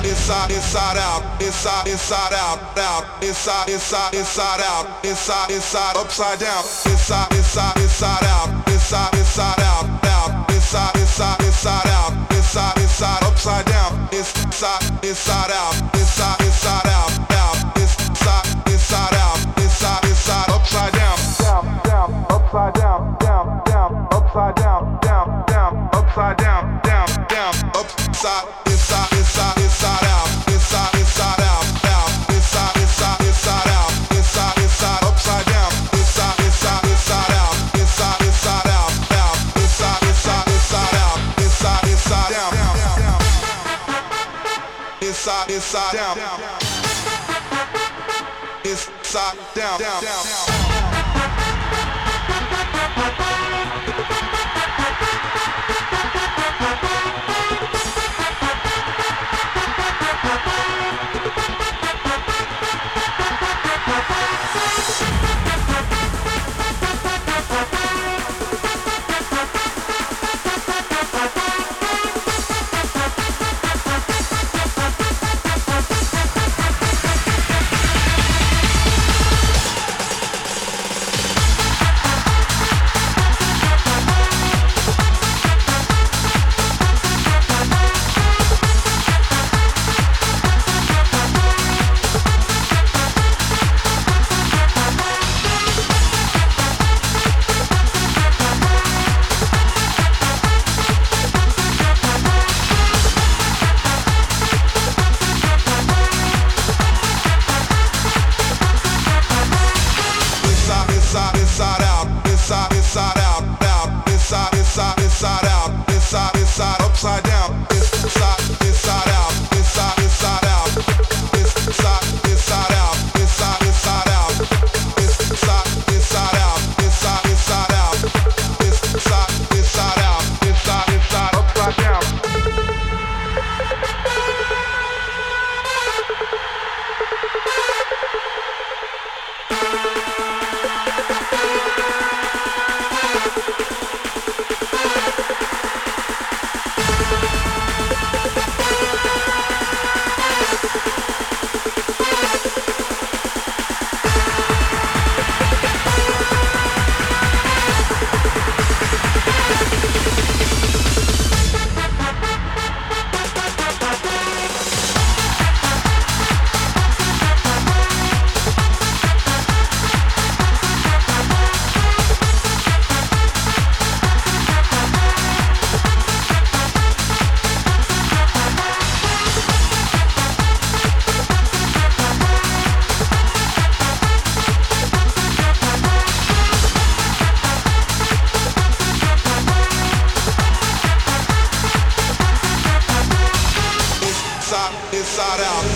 inside out, inside out, inside out, inside upside down, inside out, inside out, inside out, inside upside down, inside out, inside out, inside out, inside upside down, down, upside down, down, upside down, down, upside down, down, upside, inside out, inside out, inside out, inside upside down, inside out, inside out, inside out, down, inside down, inside down. Inside upside down, inside out, inside out, inside out, inside out, inside out, inside out, inside upside down. Inside out.